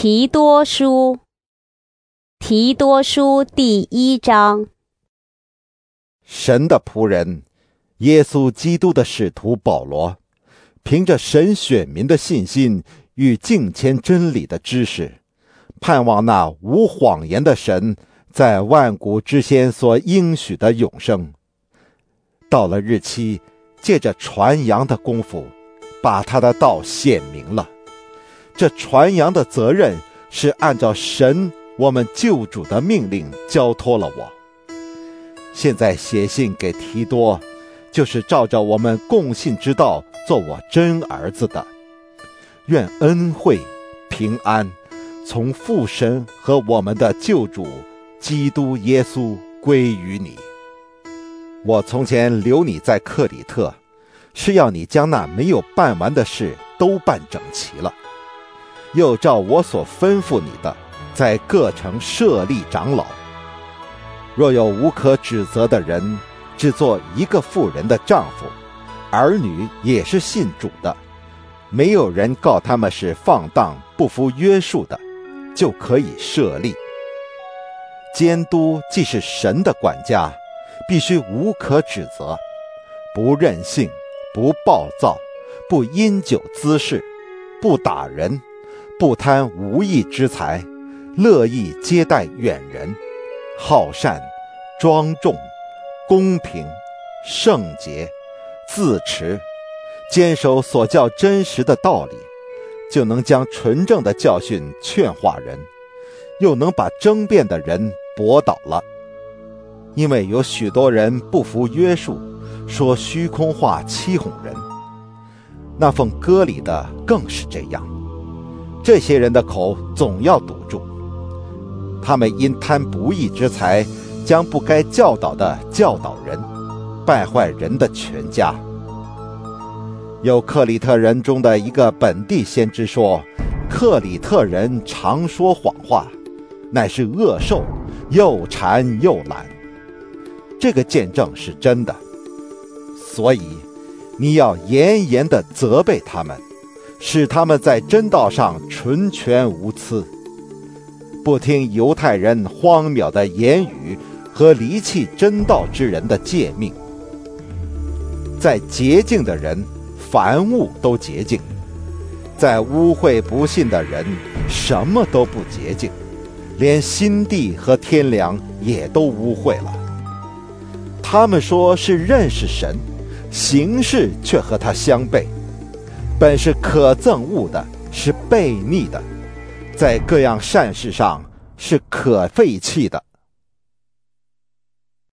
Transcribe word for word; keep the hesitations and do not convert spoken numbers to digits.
提多书，提多书第一章。 神的仆人，耶稣基督的使徒保罗，凭着神选民的信心与敬虔真理的知识，盼望那无谎言的神在万古之先所应许的永生。到了日期，借着传扬的功夫，把他的道显明了。这传扬的责任是按照神我们救主的命令交托了我。现在写信给提多，就是照着我们共信之道做我真儿子的。愿恩惠平安从父神和我们的救主基督耶稣归于你。我从前留你在克里特，是要你将那没有办完的事都办整齐了，又照我所吩咐你的，在各城设立长老。若有无可指责的人，只做一个妇人的丈夫，儿女也是信主的，没有人告他们是放荡不服约束的，就可以设立。监督既是神的管家，必须无可指责，不任性，不暴躁，不因酒滋事，不打人，不贪无义之财，乐意接待远人，好善，庄重，公平，圣洁，自持，坚守所教真实的道理，就能将纯正的教训劝化人，又能把争辩的人驳倒了。因为有许多人不服约束，说虚空话欺哄人，那奉割礼的更是这样。这些人的口总要堵住，他们因贪不义之财，将不该教导的教导人，败坏人的全家。有克里特人中的一个本地先知说，克里特人常说谎话，乃是恶兽，又馋又懒。这个见证是真的，所以你要严严地责备他们，使他们在真道上纯全无疵，不听犹太人荒谬的言语和离弃真道之人的诫命。在洁净的人，凡物都洁净；在污秽不信的人，什么都不洁净，连心地和天良也都污秽了。他们说是认识神，行事却和他相悖，本是可憎恶的，是悖逆的，在各样善事上是可废弃的。